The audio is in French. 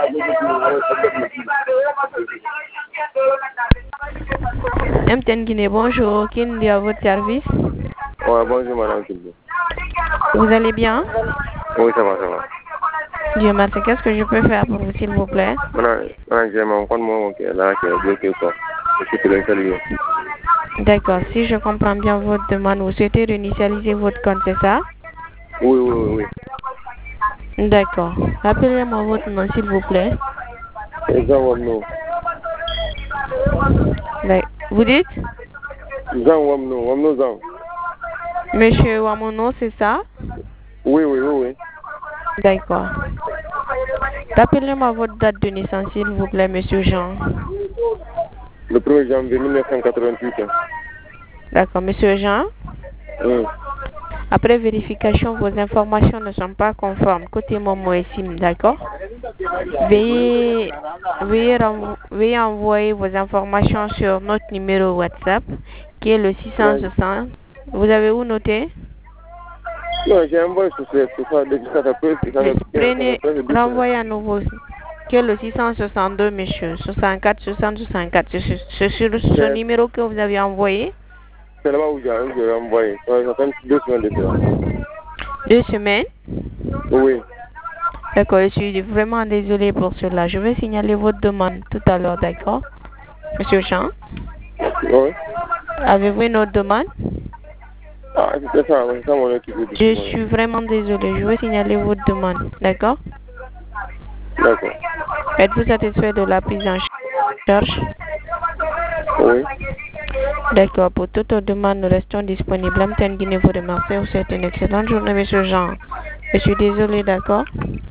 MTN Guinée, bonjour. Qui est à votre service? Ouais, bonjour madame Kilbo. Vous allez bien? Oui, ça va, ça va. Dieu merci. Qu'est-ce que je peux faire pour vous, s'il vous plaît? J'ai mon compte qui est là, qui est bloqué, quoi. Je suis téléphonique. D'accord. Si je comprends bien votre demande, vous souhaitez réinitialiser votre compte, c'est ça? Oui. D'accord. Rappelez-moi votre nom, s'il vous plaît. Jean Wamno. Vous dites? Jean Wamno Jean. Monsieur Wamono, c'est ça? Oui. D'accord. Rappelez-moi votre date de naissance, s'il vous plaît, monsieur Jean. Le 1er janvier 1988. D'accord, monsieur Jean. Oui. Après vérification, vos informations ne sont pas conformes. Côté Momo et SIM, d'accord? Veuillez envoyer vos informations sur notre numéro WhatsApp, qui est le 660. Vous avez où noté? Non, j'ai envoyé sur ça. Prenez, renvoyez à nouveau, qui est le 662, monsieur. 64, 60, 64. C'est sur ce numéro que vous avez envoyé? C'est là-bas où j'ai envoyé. Ça fait 2 semaines de cela. 2 semaines? Oui. D'accord, je suis vraiment désolé pour cela. Je vais signaler votre demande tout à l'heure, d'accord? Monsieur Jean? Oui. Avez-vous une autre demande? Ah, c'est ça mon équipe. Je suis vraiment désolé. Je vais signaler votre demande, d'accord? D'accord. Êtes-vous satisfait de la prise en charge? Oui. D'accord. Pour toute autre demande, nous restons disponibles. MTN Guinée vous remercie. Vous souhaite une excellente journée, monsieur Jean. Je suis désolé, d'accord?